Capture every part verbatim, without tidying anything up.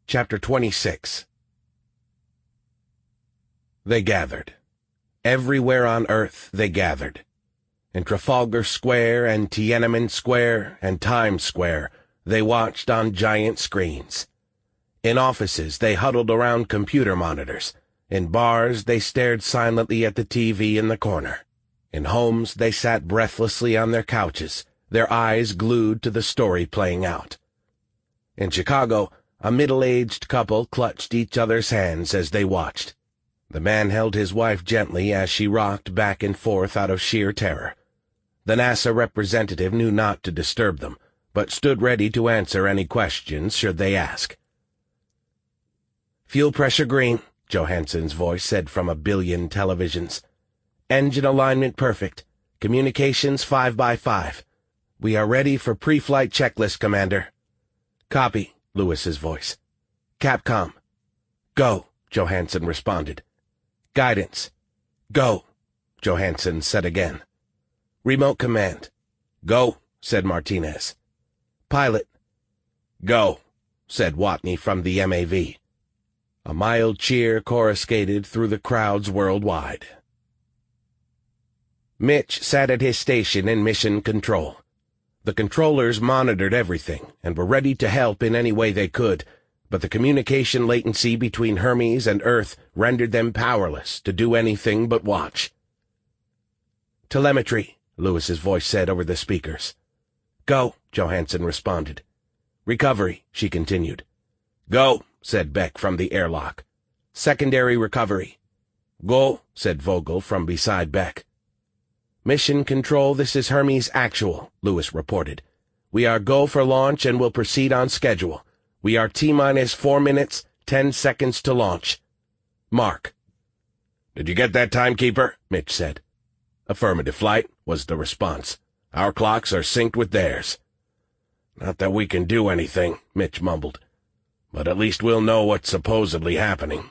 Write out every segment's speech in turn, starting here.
Chapter twenty-six. They gathered. Everywhere on Earth they gathered. In Trafalgar Square and Tiananmen Square and Times Square, they watched on giant screens. In offices, they huddled around computer monitors. In bars, they stared silently at the T V in the corner. In homes, they sat breathlessly on their couches, their eyes glued to the story playing out. In Chicago, a middle-aged couple clutched each other's hands as they watched. The man held his wife gently as she rocked back and forth out of sheer terror. The NASA representative knew not to disturb them, but stood ready to answer any questions should they ask. "Fuel pressure green," Johansson's voice said from a billion televisions. "Engine alignment perfect. Communications five by five. We are ready for pre-flight checklist, Commander." "Copy," Lewis's voice. "Capcom." "Go," Johansson responded. "Guidance." "Go," Johansson said again. "Remote command." "Go," said Martinez. "Pilot." "Go," said Watney from the M A V. A mild cheer coruscated through the crowds worldwide. Mitch sat at his station in Mission Control. The controllers monitored everything and were ready to help in any way they could, but the communication latency between Hermes and Earth rendered them powerless to do anything but watch. "Telemetry," Lewis's voice said over the speakers. "Go," Johansson responded. "Recovery," she continued. "Go," said Beck from the airlock. "Secondary recovery." "Go," said Vogel from beside Beck. "Mission Control, this is Hermes Actual," Lewis reported. "We are go for launch and will proceed on schedule. We are T-minus four minutes, ten seconds to launch. Mark." "Did you get that, timekeeper?" Mitch said. "Affirmative, flight," was the response. "Our clocks are synced with theirs." "Not that we can do anything," Mitch mumbled. "But at least we'll know what's supposedly happening."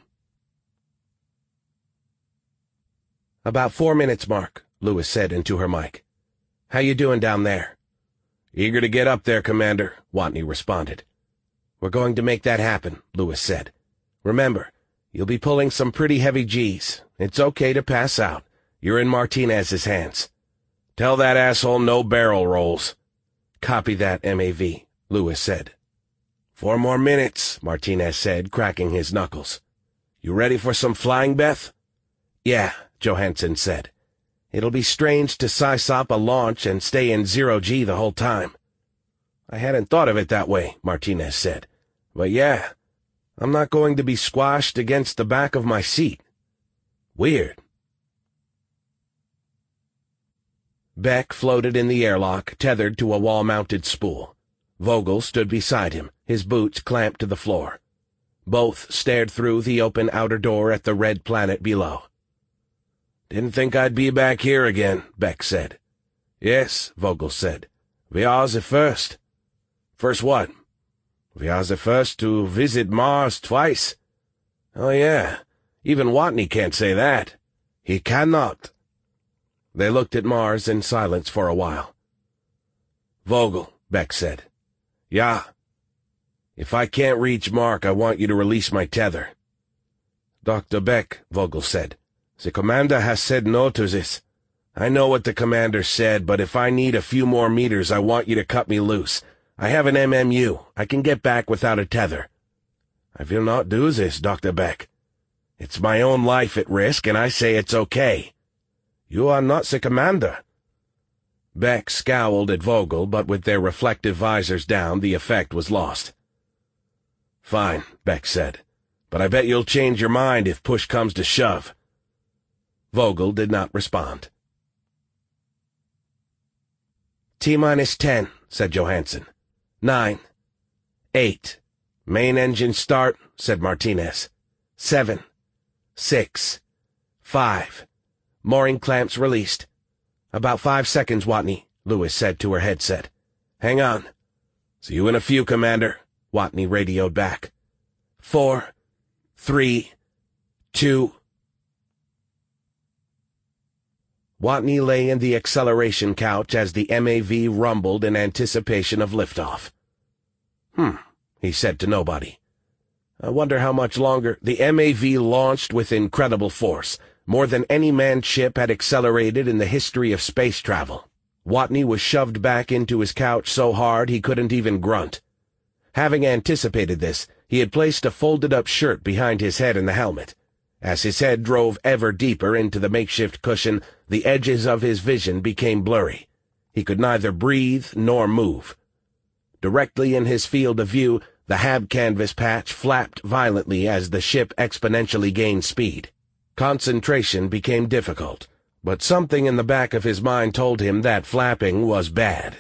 "About four minutes, Mark," Lewis said into her mic. "How you doing down there?" "Eager to get up there, Commander," Watney responded. "We're going to make that happen," Lewis said. "Remember, you'll be pulling some pretty heavy G's. It's okay to pass out. You're in Martinez's hands." "Tell that asshole no barrel rolls." "Copy that, M A V," Lewis said. "Four more minutes," Martinez said, cracking his knuckles. "You ready for some flying, Beth?" "Yeah," Johansson said. "It'll be strange to sysop a launch and stay in zero-G the whole time." "I hadn't thought of it that way," Martinez said. "But yeah, I'm not going to be squashed against the back of my seat. Weird." Beck floated in the airlock, tethered to a wall-mounted spool. Vogel stood beside him, his boots clamped to the floor. Both stared through the open outer door at the red planet below. "Didn't think I'd be back here again," Beck said. "Yes," Vogel said. "We are the first." "First what?" "We are the first to visit Mars twice." "Oh, yeah. Even Watney can't say that." "He cannot." They looked at Mars in silence for a while. "Vogel," Beck said. "Yeah." "If I can't reach Mark, I want you to release my tether." "Doctor Beck," Vogel said, "the commander has said no to this." "I know what the commander said, but if I need a few more meters, I want you to cut me loose. I have an M M U. I can get back without a tether." "I will not do this, Doctor Beck. It's my own life at risk, and I say it's okay." "You are not the commander." Beck scowled at Vogel, but with their reflective visors down, the effect was lost. "Fine," Beck said, "but I bet you'll change your mind if push comes to shove." Vogel did not respond. "T-minus ten," said Johansson. "Nine. Eight. Main engine start," said Martinez. "Seven. Six. Five. Mooring clamps released." "About five seconds, Watney," Lewis said to her headset. "Hang on." "See you in a few, Commander," Watney radioed back. Four. Three. Two. Watney lay in the acceleration couch as the M A V rumbled in anticipation of liftoff. Hmm, he said to nobody. I wonder how much longer. The M A V launched with incredible force. More than any manned ship had accelerated in the history of space travel. Watney was shoved back into his couch so hard he couldn't even grunt. Having anticipated this, he had placed a folded-up shirt behind his head in the helmet. As his head drove ever deeper into the makeshift cushion, the edges of his vision became blurry. He could neither breathe nor move. Directly in his field of view, the hab canvas patch flapped violently as the ship exponentially gained speed. Concentration became difficult, but something in the back of his mind told him that flapping was bad.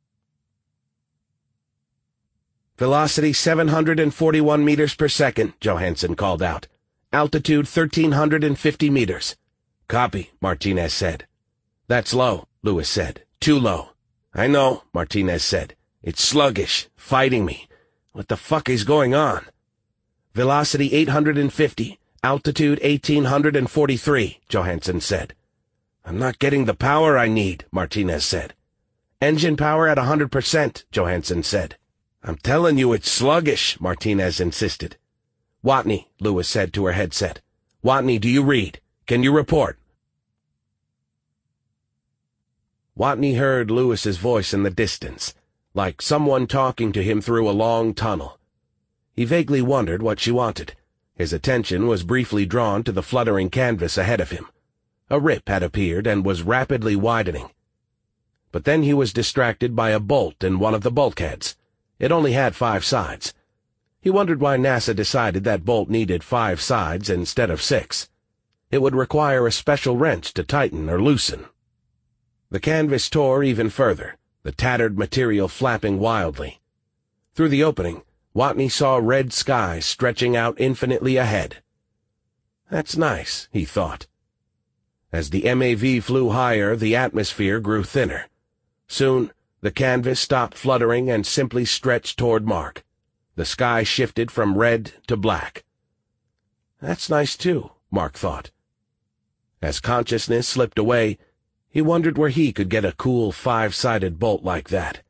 "Velocity seven hundred forty-one meters per second, Johansen called out. "Altitude thirteen hundred fifty meters. "Copy," Martinez said. "That's low," Lewis said. "Too low." "I know," Martinez said. "It's sluggish, fighting me. What the fuck is going on?" "Velocity eight hundred fifty, altitude eighteen hundred forty-three, Johansen said. "I'm not getting the power I need," Martinez said. "Engine power at one hundred percent, Johansen said. "I'm telling you it's sluggish," Martinez insisted. "Watney," Lewis said to her headset. "Watney, do you read? Can you report?" Watney heard Lewis's voice in the distance, like someone talking to him through a long tunnel. He vaguely wondered what she wanted. His attention was briefly drawn to the fluttering canvas ahead of him. A rip had appeared and was rapidly widening. But then he was distracted by a bolt in one of the bulkheads. It only had five sides. He wondered why NASA decided that bolt needed five sides instead of six. It would require a special wrench to tighten or loosen. The canvas tore even further, the tattered material flapping wildly. Through the opening, Watney saw red sky stretching out infinitely ahead. "That's nice," he thought. As the M A V flew higher, the atmosphere grew thinner. Soon, the canvas stopped fluttering and simply stretched toward Mark. The sky shifted from red to black. "That's nice, too," Mark thought. As consciousness slipped away, he wondered where he could get a cool five-sided bolt like that.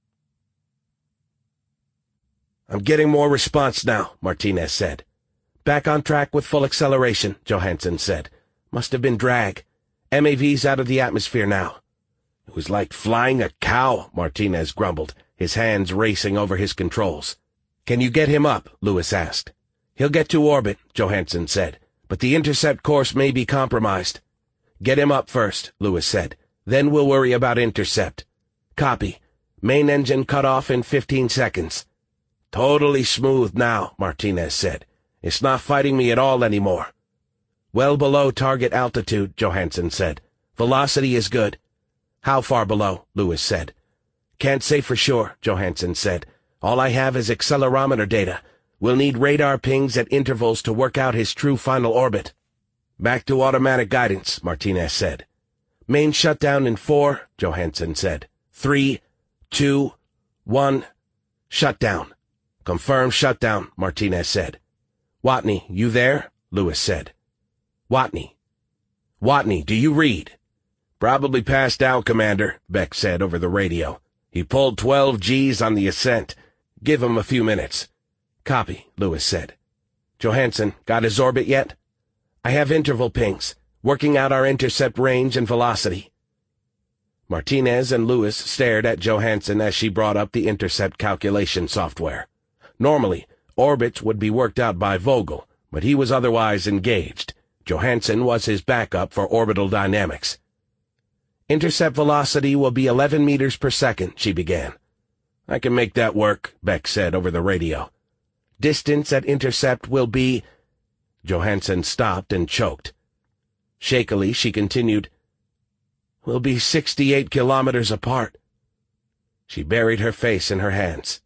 "I'm getting more response now," Martinez said. "Back on track with full acceleration," Johansen said. "Must have been drag. M A V's out of the atmosphere now." "It was like flying a cow," Martinez grumbled, his hands racing over his controls. "Can you get him up?" Lewis asked. "He'll get to orbit," Johansen said, "but the intercept course may be compromised." "Get him up first," Lewis said. "Then we'll worry about intercept." "Copy. Main engine cut off in fifteen seconds." "Totally smooth now," Martinez said. "It's not fighting me at all anymore." "Well below target altitude," Johansen said. "Velocity is good." "How far below?" Lewis said. "Can't say for sure," Johansen said. "All I have is accelerometer data. We'll need radar pings at intervals to work out his true final orbit." "Back to automatic guidance," Martinez said. "Main shutdown in four," Johansen said. Three, two, one, shutdown." "Confirm shutdown," Martinez said. "Watney, you there?" Lewis said. "Watney. Watney, do you read?" "Probably passed out, Commander," Beck said over the radio. "He pulled twelve G's on the ascent. Give him a few minutes." "Copy," Lewis said. "Johansen, got his orbit yet?" "I have interval pings, working out our intercept range and velocity." Martinez and Lewis stared at Johansen as she brought up the intercept calculation software. Normally, orbits would be worked out by Vogel, but he was otherwise engaged. Johansen was his backup for orbital dynamics. "Intercept velocity will be eleven meters per second," she began. "I can make that work," Beck said over the radio. "Distance at intercept will be—" Johansen stopped and choked. Shakily, she continued, "We'll be sixty-eight kilometers apart." She buried her face in her hands.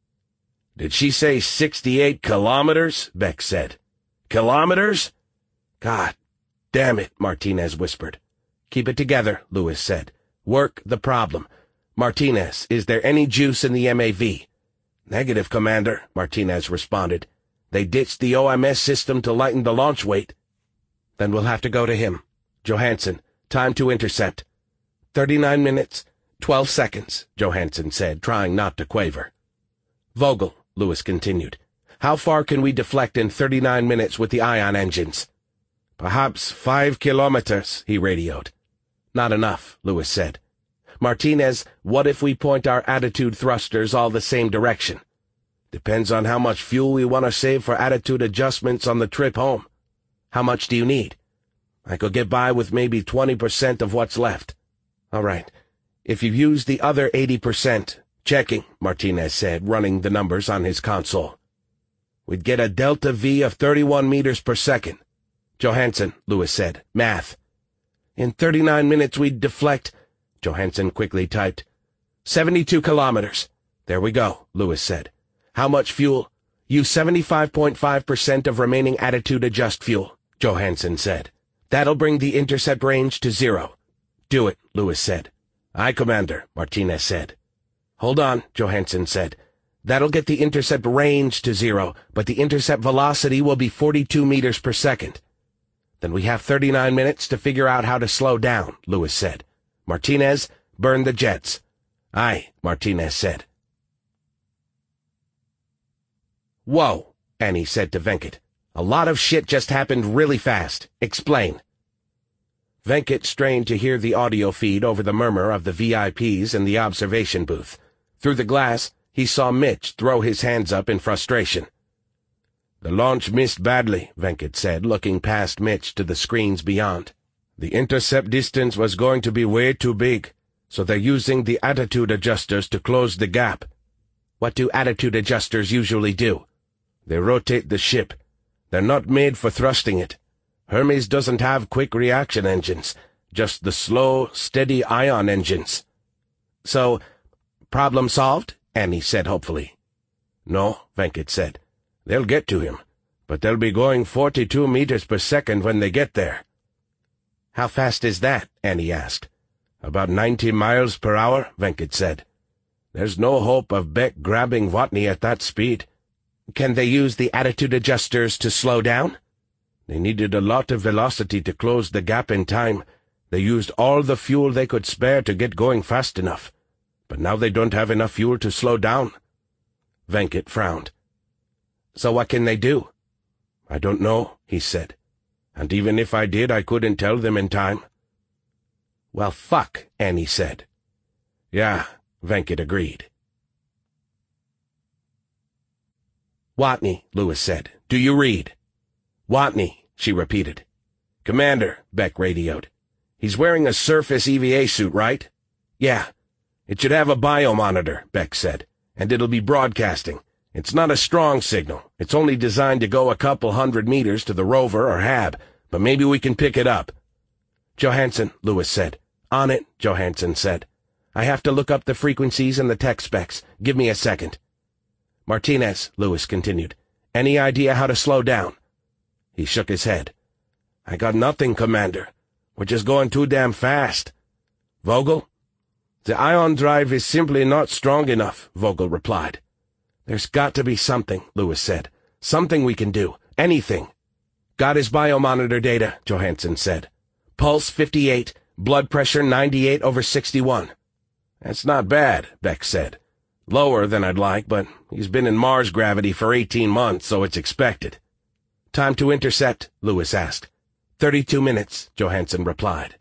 "Did she say sixty-eight kilometers?" Beck said. "Kilometers?" "God damn it," Martinez whispered. "Keep it together," Lewis said. "Work the problem. Martinez, is there any juice in the M A V?" "Negative, Commander," Martinez responded. "They ditched the O M S system to lighten the launch weight." "Then we'll have to go to him. Johansen, time to intercept." Thirty-nine minutes, twelve seconds, Johansen said, trying not to quaver. "Vogel," Lewis continued. How far can we deflect in thirty-nine minutes with the ion engines? Perhaps five kilometers, he radioed. Not enough, Lewis said. Martinez, what if we point our attitude thrusters all the same direction? Depends on how much fuel we want to save for attitude adjustments on the trip home. How much do you need? I could get by with maybe twenty percent of what's left. All right. If you've used the other eighty percent, checking, Martinez said, running the numbers on his console. We'd get a delta V of thirty-one meters per second. Johansson, Lewis said, math. In thirty-nine minutes we'd deflect, Johansson quickly typed, seventy-two kilometers. There we go, Lewis said. How much fuel? Use seventy-five point five percent of remaining attitude adjust fuel, Johansson said. That'll bring the intercept range to zero. Do it, Lewis said. Aye, Commander, Martinez said. Hold on, Johansson said. That'll get the intercept range to zero, but the intercept velocity will be forty-two meters per second. Then we have thirty-nine minutes to figure out how to slow down, Lewis said. Martinez, burn the jets. Aye, Martinez said. Whoa, Annie said to Venkat. A lot of shit just happened really fast. Explain. Venkat strained to hear the audio feed over the murmur of the V I Ps in the observation booth. Through the glass, he saw Mitch throw his hands up in frustration. The launch missed badly, Venkat said, looking past Mitch to the screens beyond. The intercept distance was going to be way too big, so they're using the attitude adjusters to close the gap. What do attitude adjusters usually do? They rotate the ship. They're not made for thrusting it. Hermes doesn't have quick reaction engines, just the slow, steady ion engines. So, problem solved? Annie said hopefully. No, Venkat said. They'll get to him, but they'll be going forty-two meters per second when they get there. How fast is that? Annie asked. About ninety miles per hour, Venkat said. There's no hope of Beck grabbing Watney at that speed. Can they use the attitude adjusters to slow down? They needed a lot of velocity to close the gap in time. They used all the fuel they could spare to get going fast enough. But now they don't have enough fuel to slow down. Venkat frowned. So what can they do? I don't know, he said. And even if I did, I couldn't tell them in time. Well, fuck, Annie said. Yeah, Venkat agreed. Watney, Lewis said. Do you read? Watney, she repeated. Commander, Beck radioed. He's wearing a surface E V A suit, right? Yeah. It should have a biomonitor, Beck said, and it'll be broadcasting. It's not a strong signal. It's only designed to go a couple hundred meters to the rover or Hab, but maybe we can pick it up. Johansson, Lewis said. On it, Johansson said. I have to look up the frequencies and the tech specs. Give me a second. Martinez, Lewis continued. Any idea how to slow down? He shook his head. I got nothing, Commander. We're just going too damn fast. Vogel? The ion drive is simply not strong enough, Vogel replied. There's got to be something, Lewis said. Something we can do. Anything. Got his biomonitor data, Johansson said. Pulse fifty-eight, blood pressure ninety-eight over sixty-one. That's not bad, Beck said. Lower than I'd like, but he's been in Mars gravity for eighteen months, so it's expected. Time to intercept, Lewis asked. Thirty-two minutes, Johansson replied.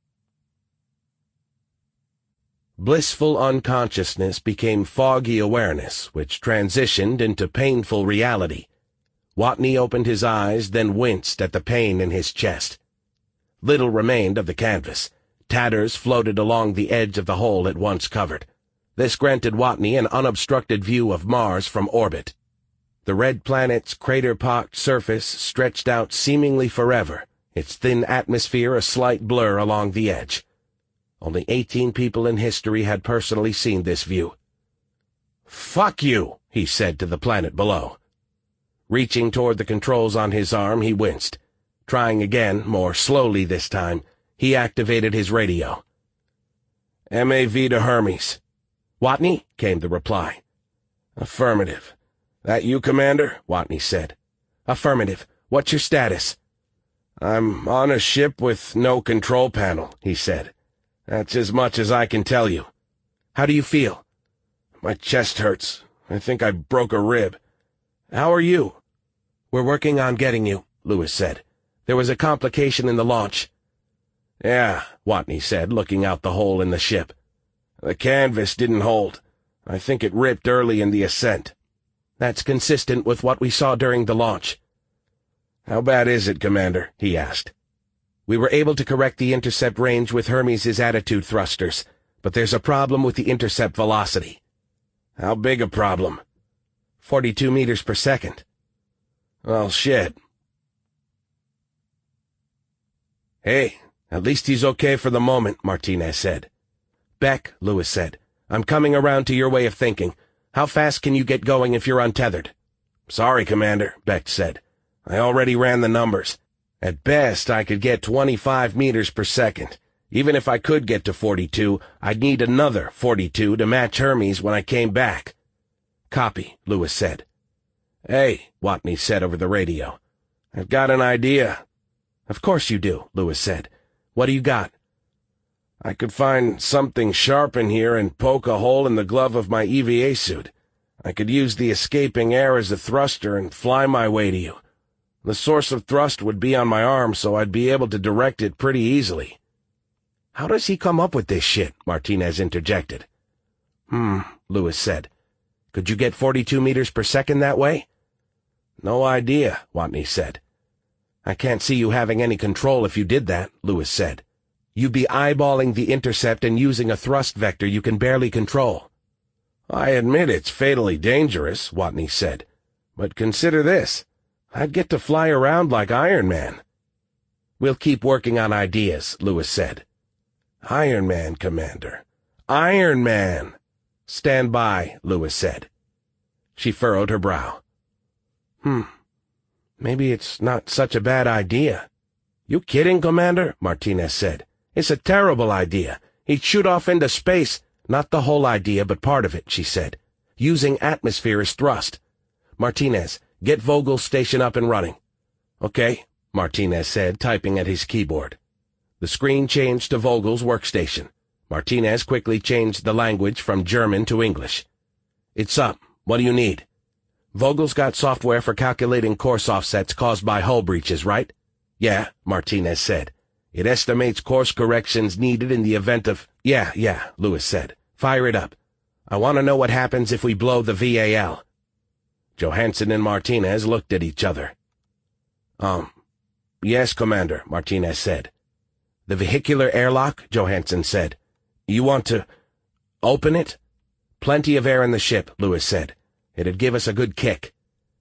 Blissful unconsciousness became foggy awareness, which transitioned into painful reality. Watney opened his eyes, then winced at the pain in his chest. Little remained of the canvas. Tatters floated along the edge of the hole it once covered. This granted Watney an unobstructed view of Mars from orbit. The red planet's crater-pocked surface stretched out seemingly forever, its thin atmosphere a slight blur along the edge. Only eighteen people in history had personally seen this view. "Fuck you," he said to the planet below. Reaching toward the controls on his arm, he winced. Trying again, more slowly this time, he activated his radio. M A V to Hermes. Watney, came the reply. Affirmative. That you, Commander? Watney said. Affirmative. What's your status? I'm on a ship with no control panel, he said. That's as much as I can tell you. How do you feel? My chest hurts. I think I broke a rib. How are you? We're working on getting you, Lewis said. There was a complication in the launch. Yeah, Watney said, looking out the hole in the ship. The canvas didn't hold. I think it ripped early in the ascent. That's consistent with what we saw during the launch. How bad is it, Commander? He asked. We were able to correct the intercept range with Hermes' attitude thrusters, but there's a problem with the intercept velocity. How big a problem? Forty-two meters per second. Well, shit. Hey, at least he's okay for the moment, Martinez said. Beck, Lewis said, I'm coming around to your way of thinking. How fast can you get going if you're untethered? Sorry, Commander, Beck said. I already ran the numbers. At best, I could get twenty-five meters per second. Even if I could get to forty-two, I'd need another forty-two to match Hermes when I came back. Copy, Lewis said. Hey, Watney said over the radio. I've got an idea. Of course you do, Lewis said. What do you got? I could find something sharp in here and poke a hole in the glove of my E V A suit. I could use the escaping air as a thruster and fly my way to you. The source of thrust would be on my arm, so I'd be able to direct it pretty easily. How does he come up with this shit? Martinez interjected. Hmm, Lewis said. Could you get forty-two meters per second that way? No idea, Watney said. I can't see you having any control if you did that, Lewis said. You'd be eyeballing the intercept and using a thrust vector you can barely control. I admit it's fatally dangerous, Watney said. But consider this. I'd get to fly around like Iron Man. We'll keep working on ideas, Lewis said. Iron Man, Commander. Iron Man! Stand by, Lewis said. She furrowed her brow. Hmm. Maybe it's not such a bad idea. You kidding, Commander? Martinez said. It's a terrible idea. He'd shoot off into space. Not the whole idea, but part of it, she said. Using atmosphere as thrust. Martinez, get Vogel's station up and running. Okay, Martinez said, typing at his keyboard. The screen changed to Vogel's workstation. Martinez quickly changed the language from German to English. It's up. What do you need? Vogel's got software for calculating course offsets caused by hull breaches, right? Yeah, Martinez said. It estimates course corrections needed in the event of... Yeah, yeah, Lewis said. Fire it up. I want to know what happens if we blow the V A L. Johansson and Martinez looked at each other. Um, yes, Commander, Martinez said. The vehicular airlock, Johansson said. You want to... open it? Plenty of air in the ship, Lewis said. It'd give us a good kick.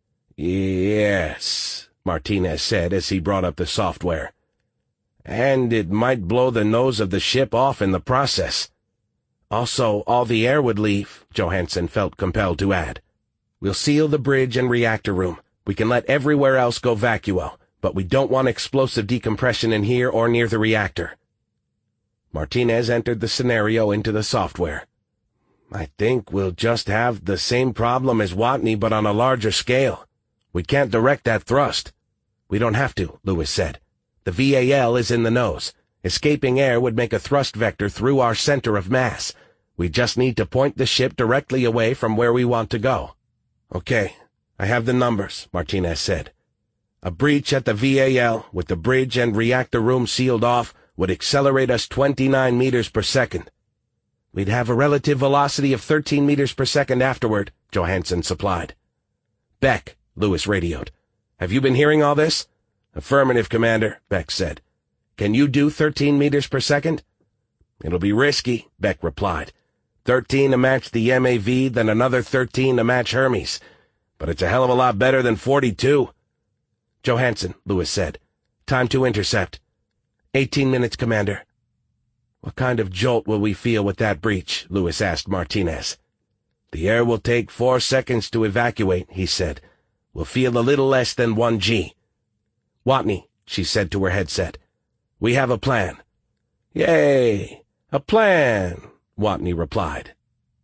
Yes, Martinez said as he brought up the software. And it might blow the nose of the ship off in the process. Also, all the air would leave, Johansson felt compelled to add. We'll seal the bridge and reactor room. We can let everywhere else go vacuo, but we don't want explosive decompression in here or near the reactor. Martinez entered the scenario into the software. I think we'll just have the same problem as Watney, but on a larger scale. We can't direct that thrust. We don't have to, Lewis said. The V A L is in the nose. Escaping air would make a thrust vector through our center of mass. We just need to point the ship directly away from where we want to go. Okay, I have the numbers, Martinez said. A breach at the V A L, with the bridge and reactor room sealed off, would accelerate us twenty-nine meters per second. We'd have a relative velocity of thirteen meters per second afterward, Johansson supplied. Beck, Lewis radioed. Have you been hearing all this? Affirmative, Commander, Beck said. Can you do thirteen meters per second? It'll be risky, Beck replied. Thirteen to match the M A V, then another thirteen to match Hermes. But it's a hell of a lot better than forty-two. Johansson, Lewis said. Time to intercept. Eighteen minutes, Commander. What kind of jolt will we feel with that breach? Lewis asked Martinez. The air will take four seconds to evacuate, he said. We'll feel a little less than one G. Watney, she said to her headset. We have a plan. Yay! A plan, Watney replied.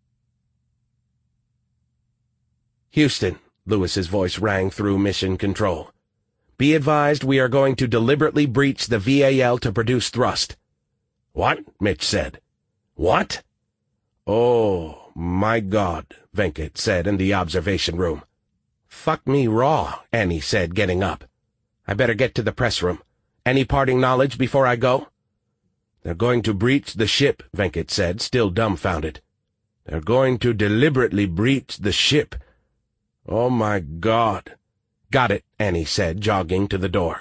Houston, Lewis's voice rang through mission control. Be advised we are going to deliberately breach the V A L to produce thrust. What? Mitch said. What? Oh, my God, Venkat said in the observation room. Fuck me raw, Annie said, getting up. I better get to the press room. Any parting knowledge before I go? They're going to breach the ship, Venkat said, still dumbfounded. They're going to deliberately breach the ship. Oh, my God. Got it, Annie said, jogging to the door.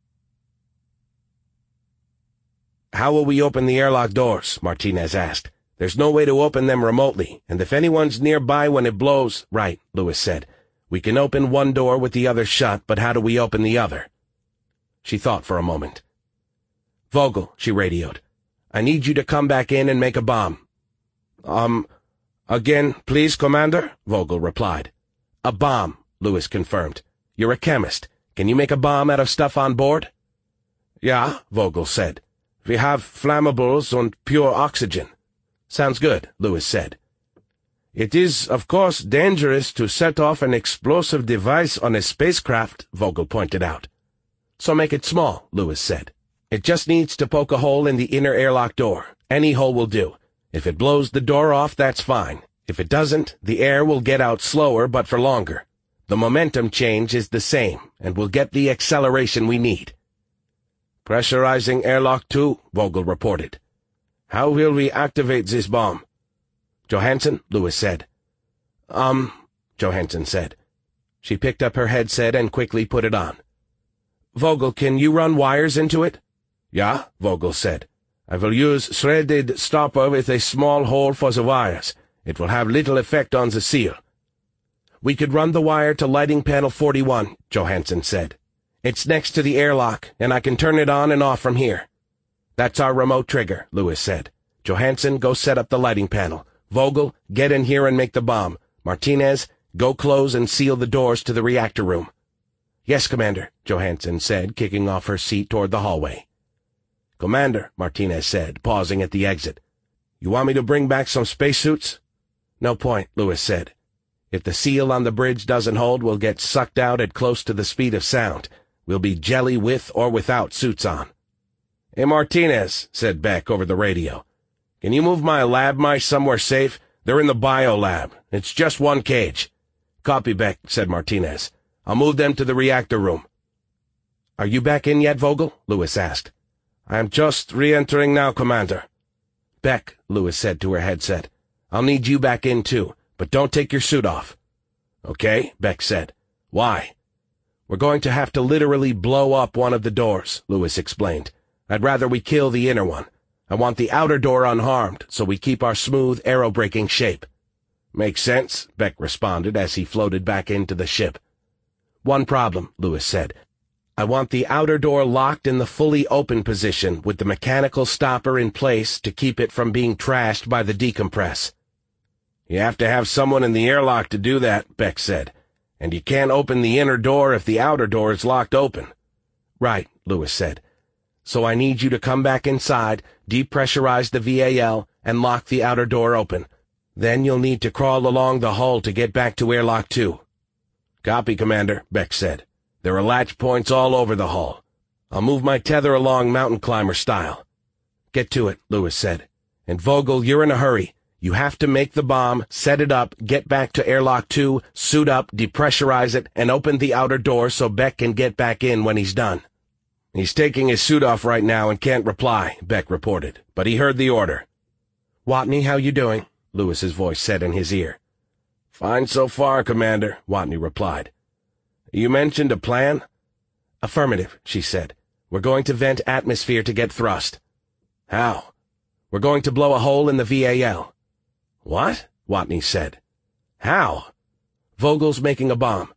How will we open the airlock doors? Martinez asked. There's no way to open them remotely, and if anyone's nearby when it blows— Right, Lewis said. We can open one door with the other shut, but how do we open the other? She thought for a moment. Vogel, she radioed. I need you to come back in and make a bomb. Um, again, please, Commander? Vogel replied. A bomb, Lewis confirmed. You're a chemist. Can you make a bomb out of stuff on board? Yeah, Vogel said. We have flammables and pure oxygen. Sounds good, Lewis said. It is, of course, dangerous to set off an explosive device on a spacecraft, Vogel pointed out. So make it small, Lewis said. It just needs to poke a hole in the inner airlock door. Any hole will do. If it blows the door off, that's fine. If it doesn't, the air will get out slower but for longer. The momentum change is the same, and we'll get the acceleration we need. Pressurizing airlock two, Vogel reported. How will we activate this bomb? Johansson, Lewis said. Um, Johansson said. She picked up her headset and quickly put it on. Vogel, can you run wires into it? Yeah, Vogel said. I will use threaded stopper with a small hole for the wires. It will have little effect on the seal. We could run the wire to lighting panel forty-one, Johansson said. It's next to the airlock, and I can turn it on and off from here. That's our remote trigger, Lewis said. Johansson, go set up the lighting panel. Vogel, get in here and make the bomb. Martinez, go close and seal the doors to the reactor room. Yes, Commander, Johansson said, kicking off her seat toward the hallway. Commander, Martinez said, pausing at the exit. You want me to bring back some spacesuits? No point, Lewis said. If the seal on the bridge doesn't hold, we'll get sucked out at close to the speed of sound. We'll be jelly with or without suits on. Hey, Martinez, said Beck over the radio. Can you move my lab mice somewhere safe? They're in the biolab. It's just one cage. Copy, Beck, said Martinez. I'll move them to the reactor room. Are you back in yet, Vogel? Lewis asked. I am just re-entering now, Commander. Beck, Lewis said to her headset. I'll need you back in, too, but don't take your suit off. Okay, Beck said. Why? We're going to have to literally blow up one of the doors, Lewis explained. I'd rather we kill the inner one. I want the outer door unharmed, so we keep our smooth, aerobraking shape. Makes sense, Beck responded as he floated back into the ship. One problem, Lewis said. I want the outer door locked in the fully open position with the mechanical stopper in place to keep it from being trashed by the decompress. You have to have someone in the airlock to do that, Beck said. And you can't open the inner door if the outer door is locked open. Right, Lewis said. So I need you to come back inside, depressurize the V A L, and lock the outer door open. Then you'll need to crawl along the hull to get back to airlock two. Copy, Commander, Beck said. There are latch points all over the hull. I'll move my tether along mountain climber style. Get to it, Lewis said. And Vogel, you're in a hurry. You have to make the bomb, set it up, get back to airlock two, suit up, depressurize it, and open the outer door so Beck can get back in when he's done. He's taking his suit off right now and can't reply, Beck reported, but he heard the order. Watney, how you doing? Lewis's voice said in his ear. Fine so far, Commander, Watney replied. You mentioned a plan? Affirmative, she said. We're going to vent atmosphere to get thrust. How? We're going to blow a hole in the V A L. What? Watney said. How? Vogel's making a bomb.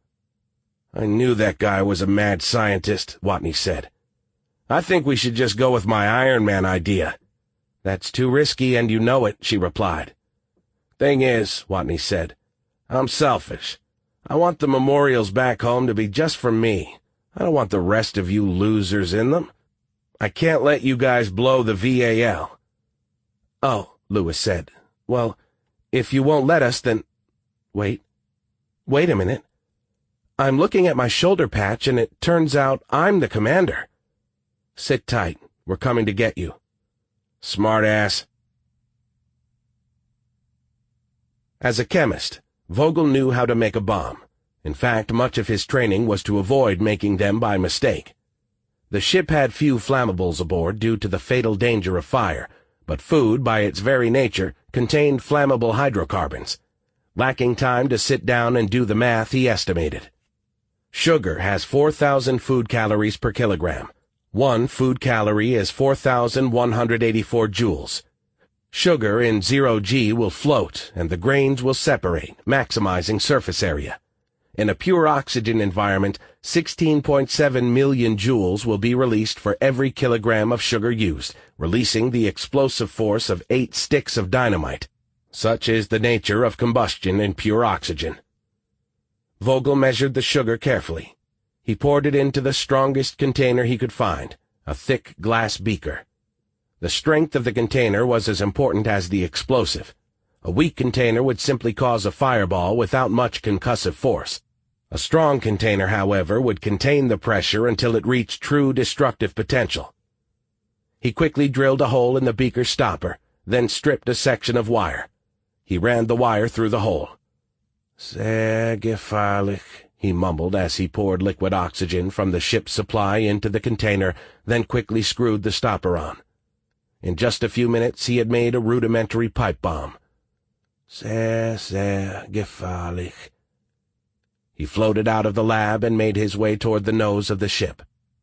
I knew that guy was a mad scientist, Watney said. I think we should just go with my Iron Man idea. That's too risky, and you know it, she replied. Thing is, Watney said, I'm selfish. I want the memorials back home to be just for me. I don't want the rest of you losers in them. I can't let you guys blow the V A L. Oh, Lewis said. Well, if you won't let us, then... Wait. Wait a minute. I'm looking at my shoulder patch, and it turns out I'm the commander. Sit tight. We're coming to get you. Smart ass. As a chemist, Vogel knew how to make a bomb. In fact, much of his training was to avoid making them by mistake. The ship had few flammables aboard due to the fatal danger of fire, but food, by its very nature, contained flammable hydrocarbons. Lacking time to sit down and do the math, he estimated. Sugar has four thousand food calories per kilogram. One food calorie is four thousand one hundred eighty-four joules. Sugar in zero G will float, and the grains will separate, maximizing surface area. In a pure oxygen environment, sixteen point seven million joules will be released for every kilogram of sugar used, releasing the explosive force of eight sticks of dynamite. Such is the nature of combustion in pure oxygen. Vogel measured the sugar carefully. He poured it into the strongest container he could find, a thick glass beaker. The strength of the container was as important as the explosive. A weak container would simply cause a fireball without much concussive force. A strong container, however, would contain the pressure until it reached true destructive potential. He quickly drilled a hole in the beaker stopper, then stripped a section of wire. He ran the wire through the hole. "Sehr gefährlich," he mumbled as he poured liquid oxygen from the ship's supply into the container, then quickly screwed the stopper on. In just a few minutes he had made a rudimentary pipe bomb. "Sehr, sehr gefährlich." He floated out of the lab and made his way toward the nose of the ship.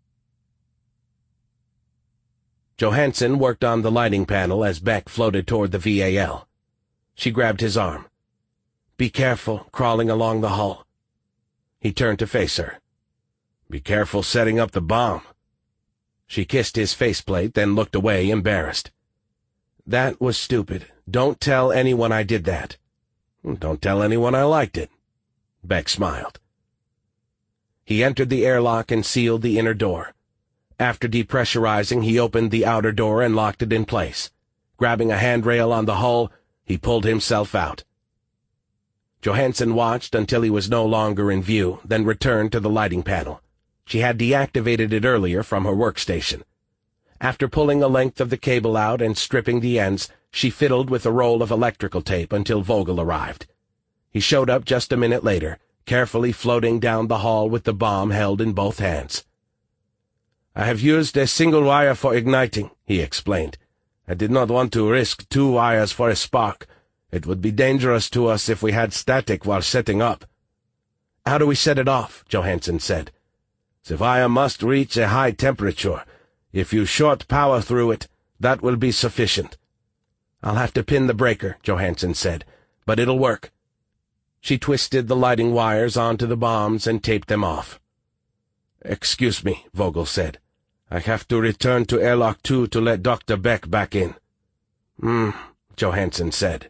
Johansen worked on the lighting panel as Beck floated toward the V A L. She grabbed his arm. "Be careful, crawling along the hull." He turned to face her. "Be careful setting up the bomb." She kissed his faceplate, then looked away, embarrassed. "That was stupid. Don't tell anyone I did that." "Don't tell anyone I liked it." Beck smiled. He entered the airlock and sealed the inner door. After depressurizing, he opened the outer door and locked it in place. Grabbing a handrail on the hull, he pulled himself out. Johansen watched until he was no longer in view, then returned to the lighting panel. She had deactivated it earlier from her workstation. After pulling a length of the cable out and stripping the ends, she fiddled with a roll of electrical tape until Vogel arrived. He showed up just a minute later, carefully floating down the hall with the bomb held in both hands. "I have used a single wire for igniting," he explained. "I did not want to risk two wires for a spark. It would be dangerous to us if we had static while setting up." "How do we set it off?" Johansen said. "The wire must reach a high temperature. If you short power through it, that will be sufficient." "I'll have to pin the breaker," Johansen said, "but it'll work." She twisted the lighting wires onto the bombs and taped them off. "Excuse me," Vogel said. "I have to return to airlock two to let Doctor Beck back in." "Hmm," Johansen said.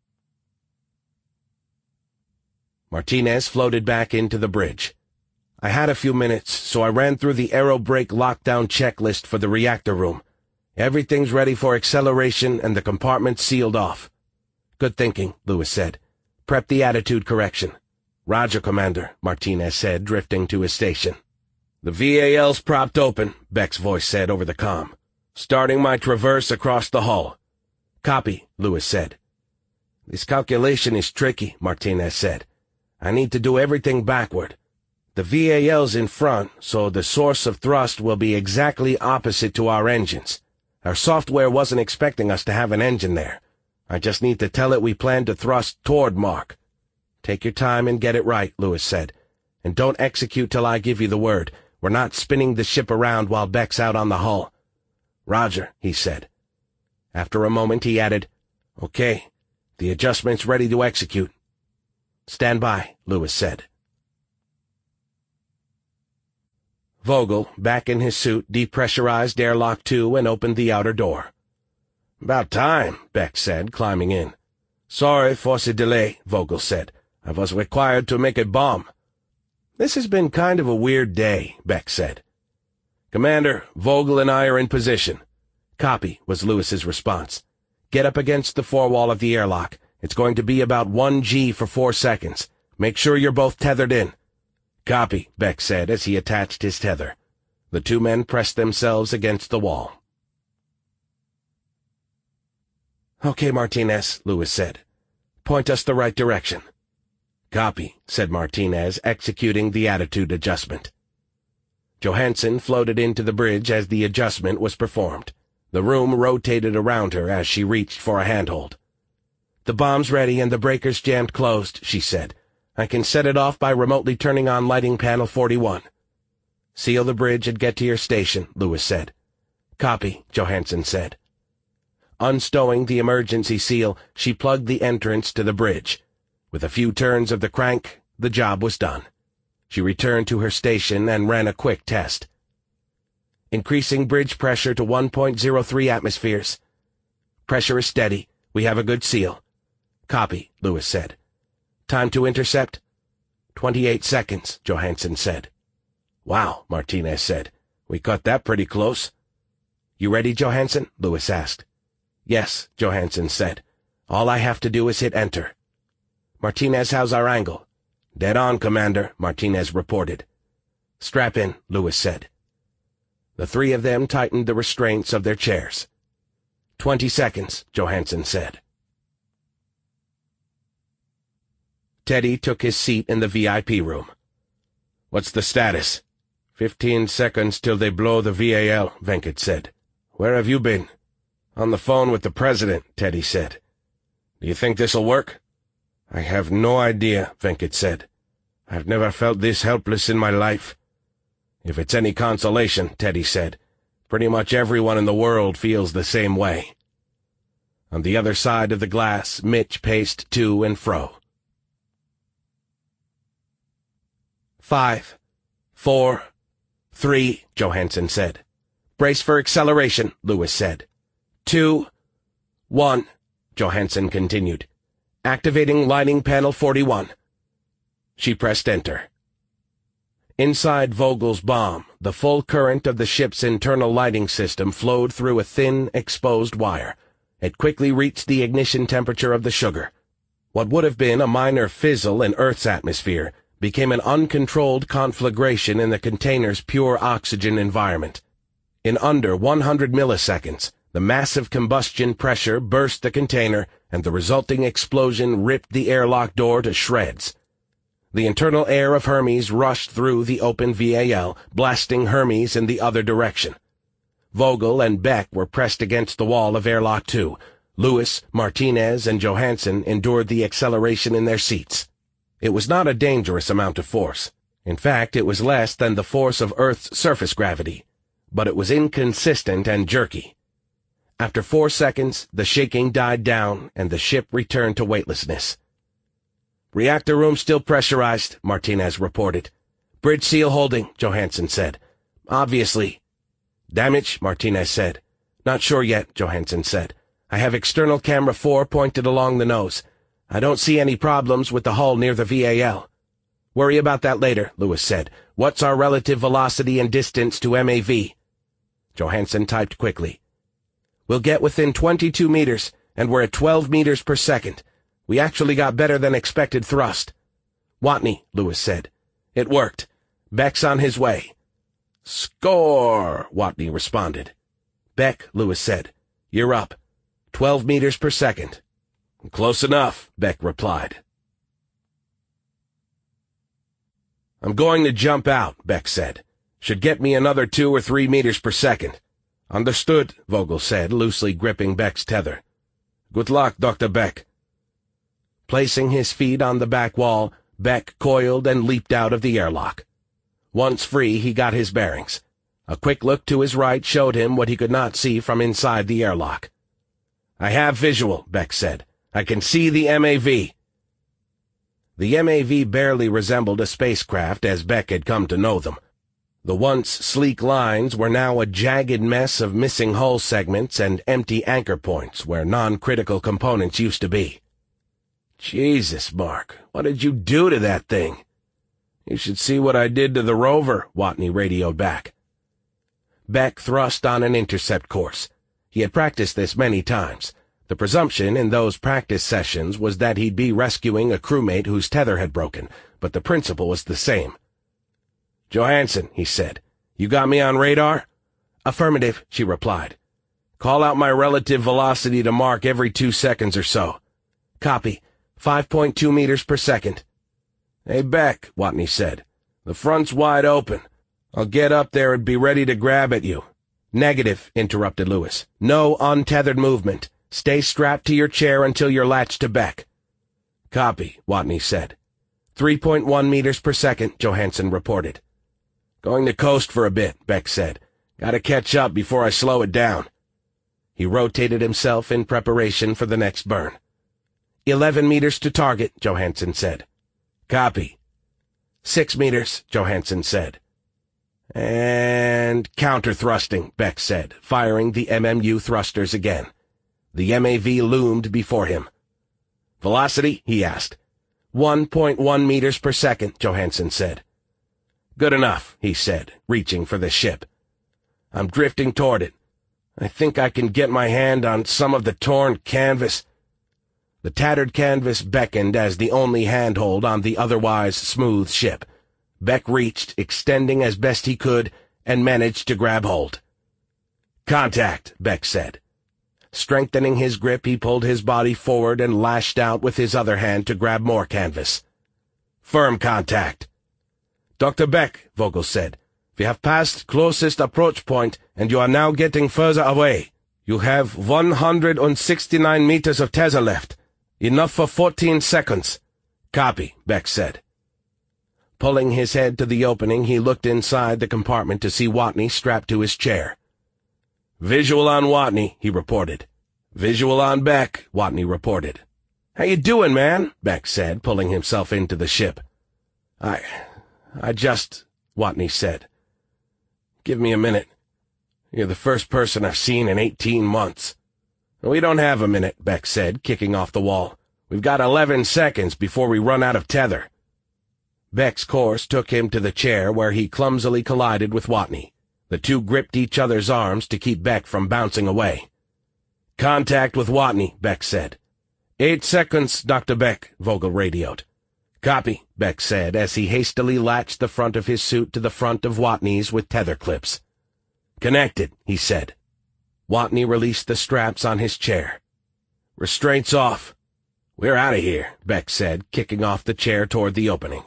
Martinez floated back into the bridge. "I had a few minutes, so I ran through the aerobrake lockdown checklist for the reactor room. Everything's ready for acceleration and the compartment's sealed off." "Good thinking," Lewis said. "Prep the attitude correction." "Roger, Commander," Martinez said, drifting to his station. "The V A L's propped open," Beck's voice said over the comm. "Starting my traverse across the hull." "Copy," Lewis said. "This calculation is tricky," Martinez said. "I need to do everything backward. The V A L's in front, so the source of thrust will be exactly opposite to our engines. Our software wasn't expecting us to have an engine there. I just need to tell it we plan to thrust toward Mark." "Take your time and get it right," Lewis said. "And don't execute till I give you the word. We're not spinning the ship around while Beck's out on the hull." "Roger," he said. After a moment he added, "Okay, the adjustment's ready to execute." "Stand by," Lewis said. Vogel, back in his suit, depressurized airlock two and opened the outer door. "About time," Beck said, climbing in. "Sorry for the delay," Vogel said. "I was required to make a bomb." "This has been kind of a weird day," Beck said. "Commander, Vogel and I are in position." "Copy," was Lewis's response. "Get up against the forewall of the airlock. It's going to be about one G for four seconds. Make sure you're both tethered in." "Copy," Beck said as he attached his tether. The two men pressed themselves against the wall. "Okay, Martinez," Lewis said. "Point us the right direction." "Copy," said Martinez, executing the attitude adjustment. Johansen floated into the bridge as the adjustment was performed. The room rotated around her as she reached for a handhold. "The bomb's ready and the breakers jammed closed," she said. "I can set it off by remotely turning on lighting panel forty-one. "Seal the bridge and get to your station," Lewis said. "Copy," Johansen said. Unstowing the emergency seal, she plugged the entrance to the bridge. With a few turns of the crank, the job was done. She returned to her station and ran a quick test. "Increasing bridge pressure to one point zero three atmospheres. Pressure is steady. We have a good seal." "Copy," Lewis said. "Time to intercept?" Twenty-eight seconds, Johansen said. "Wow," Martinez said. "We cut that pretty close." "You ready, Johansen?" Lewis asked. "Yes," Johansen said. "All I have to do is hit enter." "Martinez, how's our angle?" "Dead on, Commander," Martinez reported. "Strap in," Lewis said. The three of them tightened the restraints of their chairs. Twenty seconds, Johansen said. Teddy took his seat in the V I P room. "What's the status?" Fifteen seconds till they blow the V A L, Venkat said. "Where have you been?" "On the phone with the president," Teddy said. "Do you think this'll work?" "I have no idea," Venkat said. "I've never felt this helpless in my life." "If it's any consolation," Teddy said, "pretty much everyone in the world feels the same way." On the other side of the glass, Mitch paced to and fro. Five, four, three, Johansen said. "Brace for acceleration," Lewis said. Two, one, Johansen continued. "Activating lighting panel forty-one." She pressed enter. Inside Vogel's bomb, the full current of the ship's internal lighting system flowed through a thin, exposed wire. It quickly reached the ignition temperature of the sugar. What would have been a minor fizzle in Earth's atmosphere became an uncontrolled conflagration in the container's pure oxygen environment. In under one hundred milliseconds, the massive combustion pressure burst the container, and the resulting explosion ripped the airlock door to shreds. The internal air of Hermes rushed through the open V A L, blasting Hermes in the other direction. Vogel and Beck were pressed against the wall of airlock two. Lewis, Martinez, and Johansen endured the acceleration in their seats. It was not a dangerous amount of force. In fact, it was less than the force of Earth's surface gravity. But it was inconsistent and jerky. After four seconds, the shaking died down, and the ship returned to weightlessness. "Reactor room still pressurized," Martinez reported. "Bridge seal holding," Johansen said. "Obviously." "Damage?" Martinez said. "Not sure yet," Johansen said. "I have external camera four pointed along the nose. I don't see any problems with the hull near the V A L." "Worry about that later," Lewis said. "What's our relative velocity and distance to M A V?" Johansen typed quickly. "We'll get within twenty-two meters, and we're at twelve meters per second. We actually got better than expected thrust." "Watney," Lewis said. "It worked. Beck's on his way." "Score!" Watney responded. "Beck," Lewis said. "You're up. Twelve meters per second." "Close enough," Beck replied. "I'm going to jump out," Beck said. "Should get me another two or three meters per second." "Understood," Vogel said, loosely gripping Beck's tether. "Good luck, Doctor Beck." Placing his feet on the back wall, Beck coiled and leaped out of the airlock. Once free, he got his bearings. A quick look to his right showed him what he could not see from inside the airlock. "I have visual," Beck said. "I can see the M A V." The M A V barely resembled a spacecraft as Beck had come to know them. The once sleek lines were now a jagged mess of missing hull segments and empty anchor points where non-critical components used to be. "Jesus, Mark, what did you do to that thing?" "You should see what I did to the rover," Watney radioed back. Beck thrust on an intercept course. He had practiced this many times. The presumption in those practice sessions was that he'd be rescuing a crewmate whose tether had broken, but the principle was the same. "Johansen," he said, "you got me on radar?" "Affirmative," she replied. "Call out my relative velocity to Mark every two seconds or so." "Copy. Five point two meters per second." "Hey, Beck," Watney said. "The front's wide open. I'll get up there and be ready to grab at you." "Negative," interrupted Lewis. "No untethered movement. Stay strapped to your chair until you're latched to Beck." "Copy," Watney said. three point one meters per second, Johansen reported. "Going to coast for a bit," Beck said. "Gotta catch up before I slow it down." He rotated himself in preparation for the next burn. Eleven meters to target, Johansen said. "Copy." Six meters, Johansen said. "And counter-thrusting," Beck said, firing the M M U thrusters again. The M A V loomed before him. "Velocity?" he asked. one point one meters per second, Johansen said. "Good enough," he said, reaching for the ship. "I'm drifting toward it. I think I can get my hand on some of the torn canvas." The tattered canvas beckoned as the only handhold on the otherwise smooth ship. Beck reached, extending as best he could, and managed to grab hold. "Contact," Beck said. Strengthening his grip, he pulled his body forward and lashed out with his other hand to grab more canvas. "Firm contact." "Doctor Beck," Vogel said, "we have passed closest approach point, and you are now getting further away. You have one hundred sixty-nine meters of tether left. Enough for fourteen seconds." "Copy," Beck said. Pulling his head to the opening, he looked inside the compartment to see Watney strapped to his chair. "Visual on Watney," he reported. "Visual on Beck," Watney reported. "How you doing, man?" Beck said, pulling himself into the ship. I... I just... Watney said. "Give me a minute. You're the first person I've seen in eighteen months. "We don't have a minute," Beck said, kicking off the wall. "We've got eleven seconds before we run out of tether." Beck's course took him to the chair where he clumsily collided with Watney. The two gripped each other's arms to keep Beck from bouncing away. "Contact with Watney," Beck said. Eight seconds, Doctor Beck," Vogel radioed. "Copy," Beck said as he hastily latched the front of his suit to the front of Watney's with tether clips. "Connected," he said. Watney released the straps on his chair. "Restraints off." "We're out of here," Beck said, kicking off the chair toward the opening.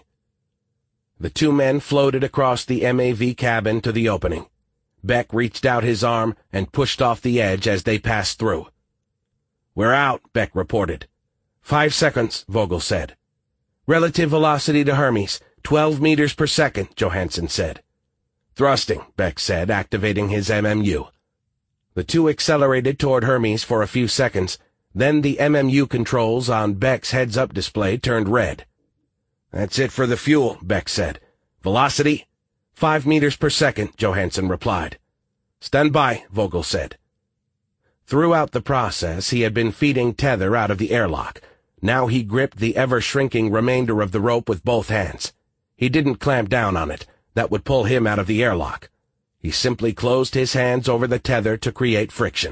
The two men floated across the M A V cabin to the opening. Beck reached out his arm and pushed off the edge as they passed through. "We're out," Beck reported. Five seconds, Vogel said. "Relative velocity to Hermes, twelve meters per second," Johansen said. "Thrusting," Beck said, activating his M M U. The two accelerated toward Hermes for a few seconds, then the M M U controls on Beck's heads-up display turned red. "That's it for the fuel," Beck said. "Velocity?" Five meters per second, Johansen replied. "Stand by," Vogel said. Throughout the process, he had been feeding tether out of the airlock. Now he gripped the ever-shrinking remainder of the rope with both hands. He didn't clamp down on it. That would pull him out of the airlock. He simply closed his hands over the tether to create friction.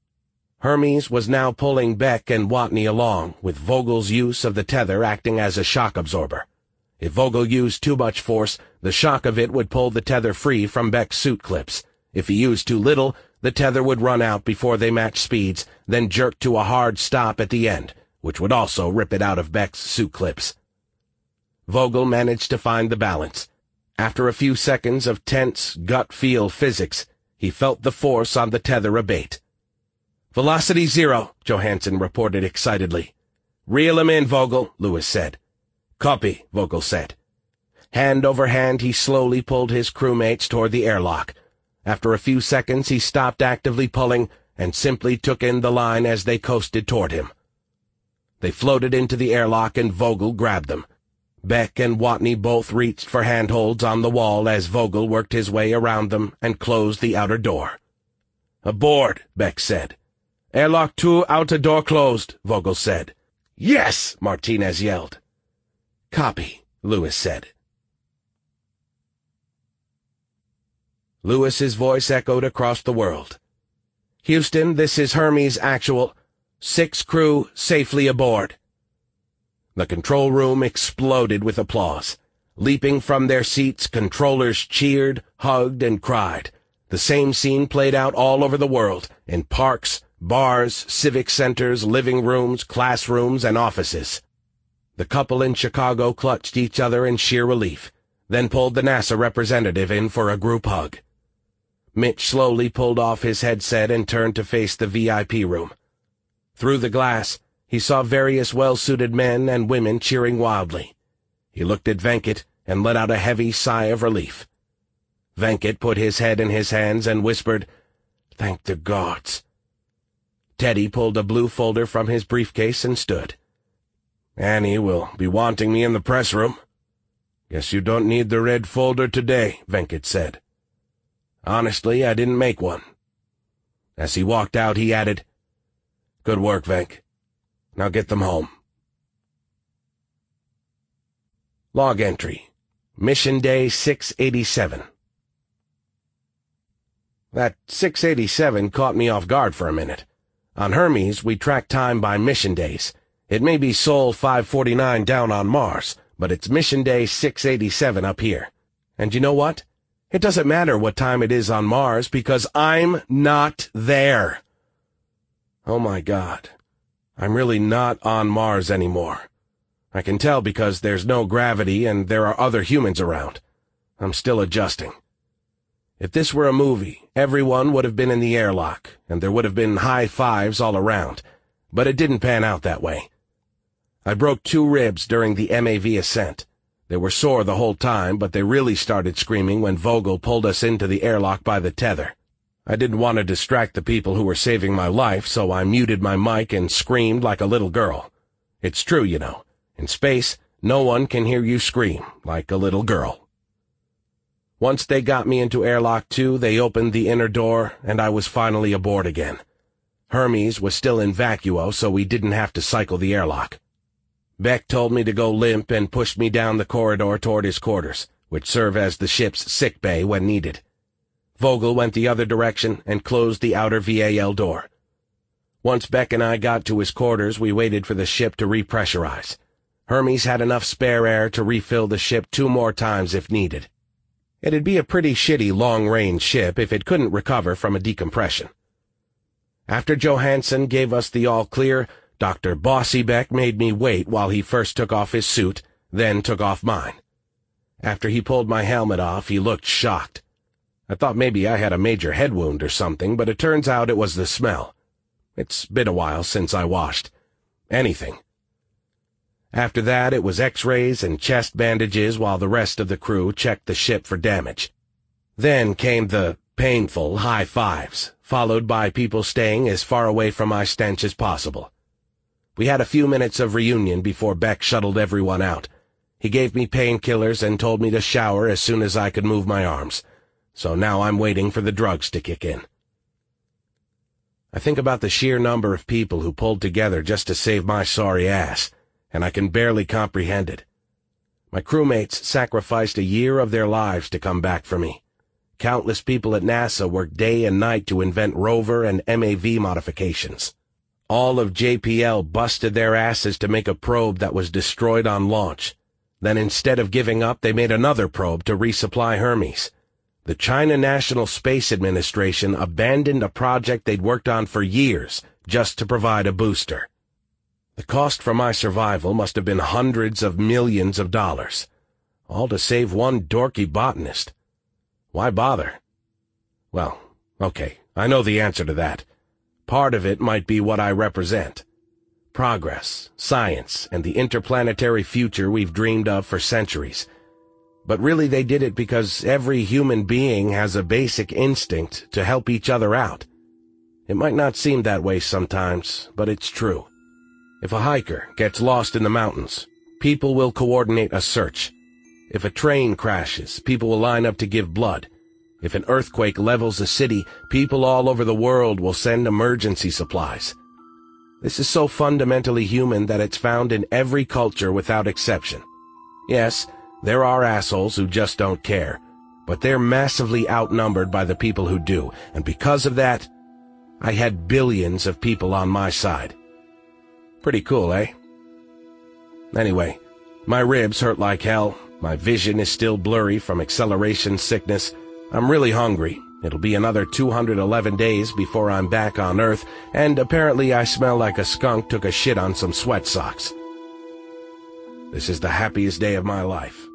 Hermes was now pulling Beck and Watney along, with Vogel's use of the tether acting as a shock absorber. If Vogel used too much force, the shock of it would pull the tether free from Beck's suit clips. If he used too little, the tether would run out before they matched speeds, then jerk to a hard stop at the end, which would also rip it out of Beck's suit clips. Vogel managed to find the balance. After a few seconds of tense, gut-feel physics, he felt the force on the tether abate. "Velocity zero," Johansen reported excitedly. "Reel him in, Vogel," Lewis said. "Copy," Vogel said. Hand over hand, he slowly pulled his crewmates toward the airlock. After a few seconds, he stopped actively pulling and simply took in the line as they coasted toward him. They floated into the airlock and Vogel grabbed them. Beck and Watney both reached for handholds on the wall as Vogel worked his way around them and closed the outer door. "Aboard," Beck said. "Airlock two, outer door closed," Vogel said. "Yes!" Martinez yelled. "Copy," Lewis said. Lewis's voice echoed across the world. "Houston, this is Hermes Actual. Six crew safely aboard." The control room exploded with applause. Leaping from their seats, controllers cheered, hugged, and cried. The same scene played out all over the world, in parks, bars, civic centers, living rooms, classrooms, and offices. The couple in Chicago clutched each other in sheer relief, then pulled the NASA representative in for a group hug. Mitch slowly pulled off his headset and turned to face the V I P room. Through the glass, he saw various well-suited men and women cheering wildly. He looked at Venkat and let out a heavy sigh of relief. Venkat put his head in his hands and whispered, "Thank the gods." Teddy pulled a blue folder from his briefcase and stood. "Annie will be wanting me in the press room." "Guess you don't need the red folder today," Venkat said. "Honestly, I didn't make one." As he walked out, he added, "Good work, Venk. Now get them home." Log entry. Mission Day six eighty-seven. That six eighty-seven caught me off guard for a minute. On Hermes, we track time by mission days. It may be Sol five forty-nine down on Mars, but it's Mission Day six eighty-seven up here. And you know what? It doesn't matter what time it is on Mars, because I'm not there. Oh my God. I'm really not on Mars anymore. I can tell because there's no gravity and there are other humans around. I'm still adjusting. If this were a movie, everyone would have been in the airlock, and there would have been high fives all around. But it didn't pan out that way. I broke two ribs during the M A V ascent. They were sore the whole time, but they really started screaming when Vogel pulled us into the airlock by the tether. I didn't want to distract the people who were saving my life, so I muted my mic and screamed like a little girl. It's true, you know. In space, no one can hear you scream like a little girl. Once they got me into airlock two, they opened the inner door, and I was finally aboard again. Hermes was still in vacuo, so we didn't have to cycle the airlock. Beck told me to go limp and pushed me down the corridor toward his quarters, which serve as the ship's sick bay when needed. Vogel went the other direction and closed the outer V A L door. Once Beck and I got to his quarters, we waited for the ship to repressurize. Hermes had enough spare air to refill the ship two more times if needed. It'd be a pretty shitty long-range ship if it couldn't recover from a decompression. After Johansson gave us the all-clear, Doctor Bossy Beck made me wait while he first took off his suit, then took off mine. After he pulled my helmet off, he looked shocked. I thought maybe I had a major head wound or something, but it turns out it was the smell. It's been a while since I washed. Anything. After that, it was x-rays and chest bandages while the rest of the crew checked the ship for damage. Then came the painful high fives, followed by people staying as far away from my stench as possible. We had a few minutes of reunion before Beck shuttled everyone out. He gave me painkillers and told me to shower as soon as I could move my arms. So now I'm waiting for the drugs to kick in. I think about the sheer number of people who pulled together just to save my sorry ass, and I can barely comprehend it. My crewmates sacrificed a year of their lives to come back for me. Countless people at NASA worked day and night to invent rover and M A V modifications. All of J P L busted their asses to make a probe that was destroyed on launch. Then instead of giving up, they made another probe to resupply Hermes. The China National Space Administration abandoned a project they'd worked on for years just to provide a booster. The cost for my survival must have been hundreds of millions of dollars, all to save one dorky botanist. Why bother? Well, okay, I know the answer to that. Part of it might be what I represent. Progress, science, and the interplanetary future we've dreamed of for centuries. But really they did it because every human being has a basic instinct to help each other out. It might not seem that way sometimes, but it's true. If a hiker gets lost in the mountains, people will coordinate a search. If a train crashes, people will line up to give blood. If an earthquake levels a city, people all over the world will send emergency supplies. This is so fundamentally human that it's found in every culture without exception. Yes, there are assholes who just don't care, but they're massively outnumbered by the people who do, and because of that, I had billions of people on my side. Pretty cool, eh? Anyway, my ribs hurt like hell, my vision is still blurry from acceleration sickness, I'm really hungry. It'll be another two hundred eleven days before I'm back on Earth, and apparently I smell like a skunk took a shit on some sweat socks. This is the happiest day of my life.